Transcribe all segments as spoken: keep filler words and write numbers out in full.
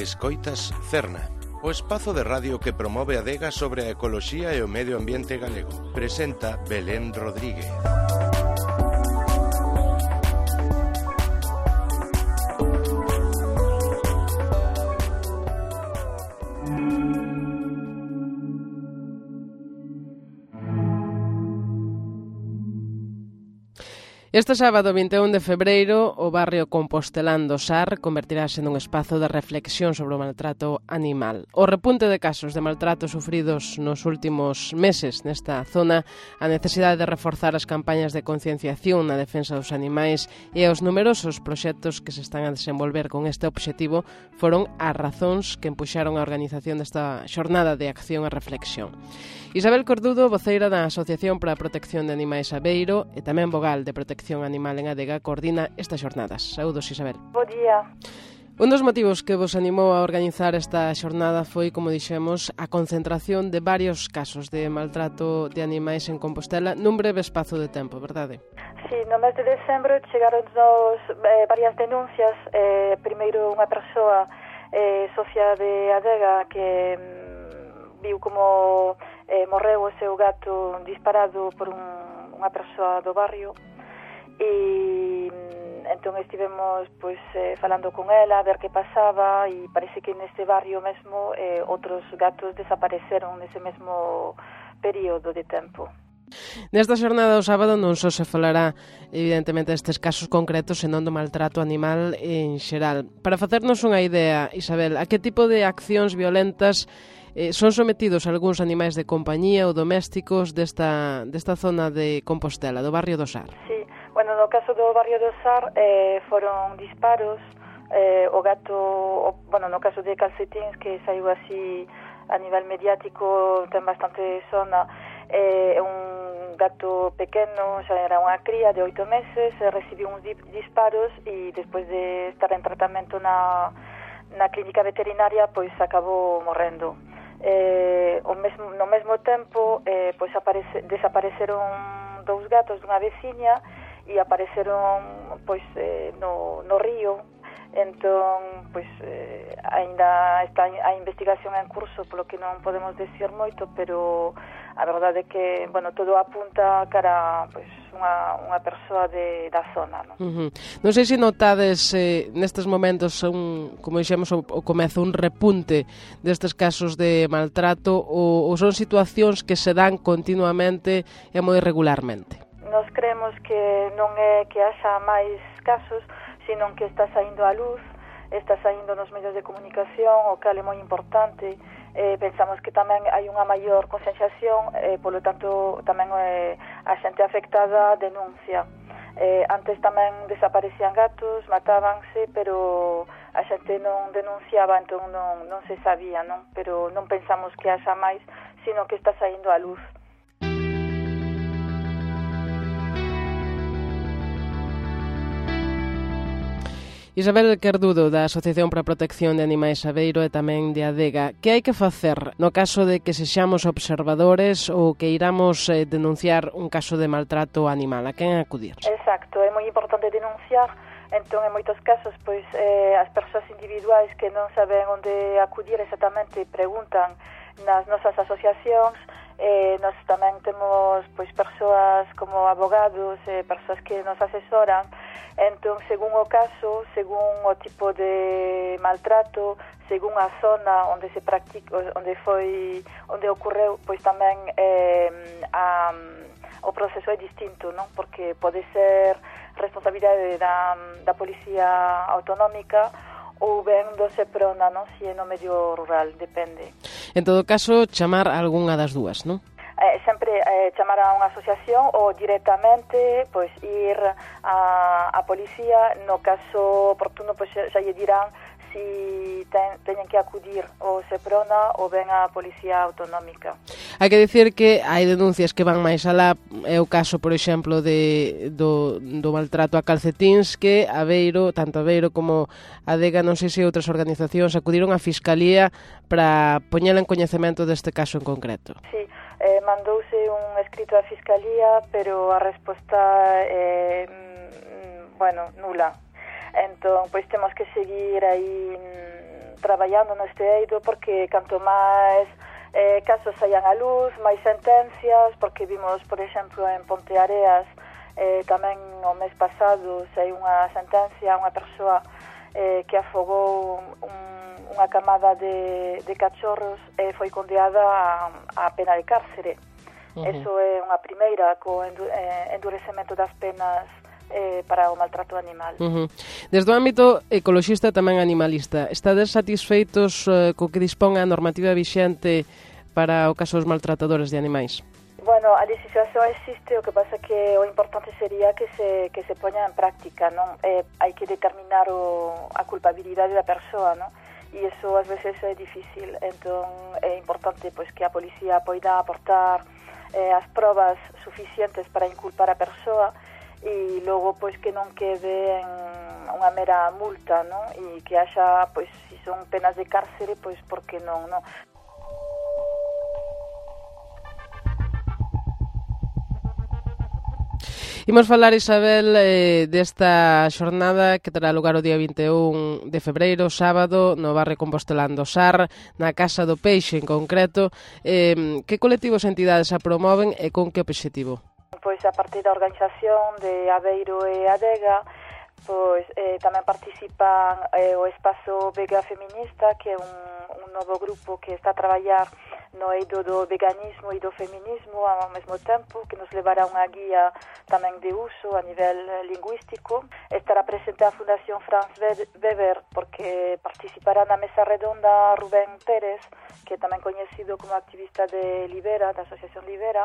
Escoitas Cerna, o espazo de radio que promove a adega sobre a ecoloxía e o medio ambiente galego. Presenta Belén Rodríguez. Este sábado vinte e un de febreiro, o barrio compostelán do Sar convertirase nun espazo de reflexión sobre o maltrato animal. O repunte de casos de maltrato sufridos nos últimos meses nesta zona, a necesidade de reforzar as campañas de concienciación na defensa dos animais e os numerosos proxectos que se están a desenvolver con este obxectivo foron as razóns que empuxaron a organización desta xornada de acción e reflexión. Isabel Cordudo, voceira da Asociación para a Protección de Animais Aveiro e tamén vogal de Protección Animal en Adega, coordina estas xornadas. Saúdos, Isabel. Bo día. Un dos motivos que vos animou a organizar esta xornada foi, como dixemos, a concentración de varios casos de maltrato de animais en Compostela nun breve espazo de tempo, verdade? Sí, no mes de decembro chegaron nos eh, varias denuncias. Eh, primeiro unha persoa eh, socia de Adega que mm, viu como eh, morreu o seu gato disparado por un, unha persoa do barrio. E entón estivemos pois, eh, falando con ela a ver que pasaba e parece que neste barrio mesmo eh, outros gatos desapareceron nese mesmo período de tempo. Nesta xornada do sábado non só se falará evidentemente destes casos concretos, senón do maltrato animal en xeral. Para facernos unha idea, Isabel, a que tipo de accións violentas eh, son sometidos algúns animais de compañía ou domésticos desta, desta zona de Compostela, do barrio do Sar? Sí. Bueno, no caso do barrio do Sar eh, foron disparos, eh, o gato, o, bueno, no caso de Calcetins, que saiu así a nivel mediático, ten bastante zona, é eh, un gato pequeno, xa era unha cría de oito meses, eh, recibiu uns disparos e despois de estar en tratamento na, na clínica veterinaria, pois acabou morrendo. Eh, o mesmo, no mesmo tempo, eh, pois aparece, desapareceron dous gatos dunha veciña e apareceron pois eh, no, no río. Entón, pois eh, aínda está a investigación en curso, polo que non podemos decir moito, pero a verdade é que, bueno, todo apunta cara pois unha unha persoa de da zona, non? Uh-huh. Non sei se notades eh, nestes momentos un, como dixemos o, o comezo, un repunte destes casos de maltrato ou, ou son situacións que se dan continuamente e moi regularmente? Nos creemos que non é que haxa máis casos, sino que está saindo a luz, está saindo nos medios de comunicación, o que é moi importante. Eh, pensamos que tamén hai unha maior concienciación, eh, polo tanto tamén eh, a xente afectada denuncia. Eh, antes tamén desaparecían gatos, matábanse, pero a xente non denunciaba, entón non, non se sabía, non? Pero non pensamos que haxa máis, sino que está saindo a luz. Isabel Cordudo, da Asociación para a Protección de Animais Aveiro e tamén de Adega. Que hai que facer no caso de que sexamos observadores ou que iramos eh, denunciar un caso de maltrato animal? A quen acudir? Exacto, é moi importante denunciar. Entón, en moitos casos, pois eh, as persoas individuais que non saben onde acudir exactamente preguntan nas nosas asociacións. Eh, nós tamén temos pois persoas como abogados, eh, persoas que nos asesoran. Entón, según o caso, según o tipo de maltrato, según a zona onde se practica, onde foi, onde ocorreu, pois tamén eh, a, o proceso é distinto, non? Porque pode ser responsabilidade da, da Policía Autonómica ou ben do SEPRONA, non? Si é no medio rural, depende. En todo caso, chamar a algunha das dúas, non? Eh, sempre eh, chamar a unha asociación ou directamente pois ir a, a policía. No caso oportuno pois xa lle dirán si ten, teñen que acudir ao SEPRONA ou ben a Policía Autonómica. Hai que dicir que hai denuncias que van máis alá. É o caso, por exemplo, de, do, do maltrato a Calcetins, que Aveiro, tanto Aveiro como Adega, non sei se outras organizacións acudiron á Fiscalía para poñela en coñecemento deste caso en concreto. Sí, eh, mandouse un escrito á Fiscalía, pero a resposta é, eh, bueno, nula. Entón, pois temos que seguir aí traballando neste eido, porque canto máis eh, casos saian a luz, máis sentencias, porque vimos, por exemplo, en Ponteareas, eh, tamén o mes pasado, sei unha sentencia a unha persoa eh, que afogou un, unha camada de, de cachorros e eh, foi condeada a, a pena de cárcere. Uh-huh. Eso é unha primeira co endu, eh, endurecemento das penas eh, para o maltrato animal. Uh-huh. Desde o ámbito ecoloxista tamén animalista, estades satisfeitos eh, co que dispón a normativa vixente para o caso dos maltratadores de animais? Bueno, a legislación existe, o que pasa que o importante sería que se, que se poña en práctica, non? Eh, hai que determinar o, a culpabilidade da persoa, non? E iso ás veces é difícil, entón é importante pois, que a policía poida aportar eh, as probas suficientes para inculpar a persoa e logo pois que non quede en unha mera multa, non? E que haxa, pois, se son penas de cárcere, pois por que non, non? Imos falar, Isabel, eh, desta xornada que terá lugar o día vinte e un de febreiro, sábado, no barrio Compostelán do Sar, na Casa do Peixe en concreto. Eh, que colectivos e entidades a promoven e con que obxectivo? Pois a partir da organización de Aveiro e Adega, pois eh, tamén participan eh, o Espazo Vega Feminista, que é un, un novo grupo que está a traballar no eido do veganismo e do feminismo ao mesmo tempo, que nos levará unha guía tamén de uso a nivel lingüístico. Estará presente a Fundación Franz Weber, porque participará na mesa redonda Rubén Pérez, que é tamén coñecido como activista de Libera, da Asociación Libera.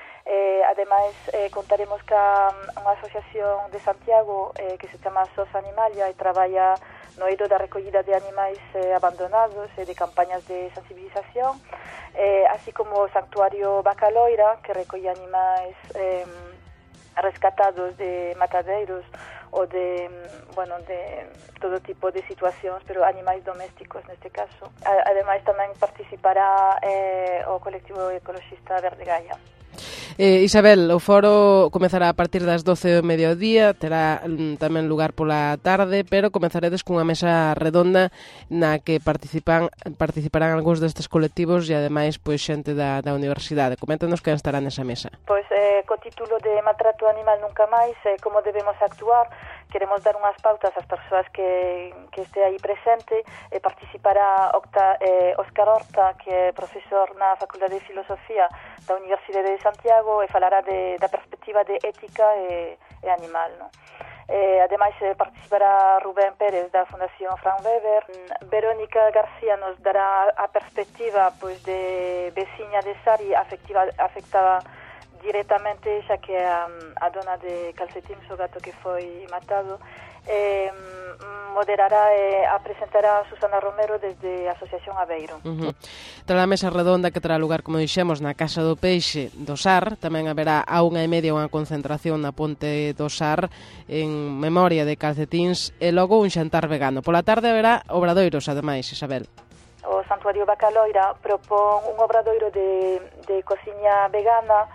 Eh, ademais, eh, contaremos ca unha asociación de Santiago eh, que se chama S O S Animalia e traballa no eido da recollida de animais eh, abandonados e de campañas de sensibilización, eh, así como o Santuario Bacaloira, que recolle animais eh, rescatados de matadeiros ou de, bueno, de todo tipo de situacións, pero animais domésticos neste caso. Ademais, tamén participará eh, o colectivo ecoloxista Verde Gaia. Eh, Isabel, o foro comezará a partir das doce do mediodía, terá mm, tamén lugar pola tarde, pero comezaredes cunha mesa redonda na que participan participarán algúns destes colectivos e ademais pois xente da, da universidade. Coméntanos quen estará nesa mesa. Pois eh, co título de Maltrato Animal Nunca Máis, eh, como debemos actuar, queremos dar unhas pautas ás persoas que, que este aí presente. Eh, participará Octa, eh, Óscar Horta, que é profesor na Facultade de Filosofía da Universidade de Santiago, e falará de, da perspectiva de ética e, e animal, non? Eh, ademais, eh, participará Rubén Pérez da Fundación Franz Weber. Verónica García nos dará a perspectiva pois, de veciña de Sari afectiva, afectada directamente, xa que a, a dona de Calcetín, o gato que foi matado. Eh, moderará e eh, apresentará a Susana Romero desde a Asociación Aveiro. Uh-huh. Terá a mesa redonda que terá lugar, como dixemos, na Casa do Peixe do Sar. Tamén haberá a unha e media unha concentración na Ponte do Sar en memoria de Calcetíns e logo un xantar vegano. Pola tarde haberá obradoiros, ademais, Isabel. O Santuario Bacaloira propón un obradoiro de, de cociña vegana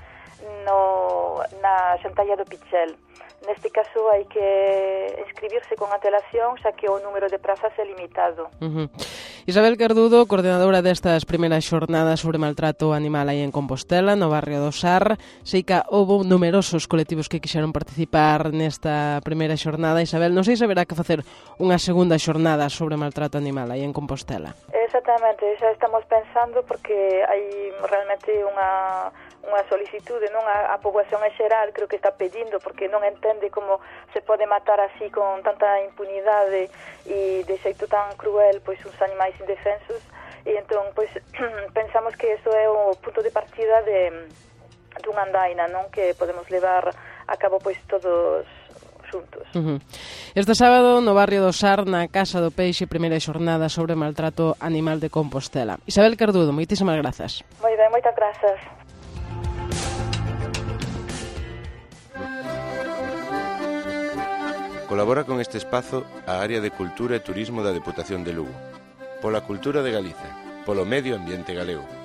no, na Xantalla do Pichel. Neste caso hai que inscribirse con antelación, xa que o número de prazas é limitado. Uh-huh. Isabel Cardudo, coordenadora destas primeiras xornadas sobre maltrato animal aí en Compostela, no barrio do Sar. Sei que houve numerosos colectivos que quixeron participar nesta primeira xornada. Isabel, non sei se haberá que facer unha segunda xornada sobre maltrato animal aí en Compostela. Exactamente, xa estamos pensando porque hai realmente unha unha solicitude, non? A, a poboación en xeral creo que está pedindo porque non entende como se pode matar así con tanta impunidade e de xeito tan cruel pois uns animais indefensos, e entón pois pensamos que iso é o punto de partida de dunha andaina, non? Que podemos levar a cabo pois todos xuntos. Uh-huh. Este sábado no barrio do Sar, na Casa do Peixe, primeira xornada sobre maltrato animal de Compostela. Isabel Cardudo, moitísimas grazas. Moi ben, moitas grazas. Colabora con este espazo a Área de Cultura e Turismo da Deputación de Lugo. Pola cultura de Galiza, polo medio ambiente galego.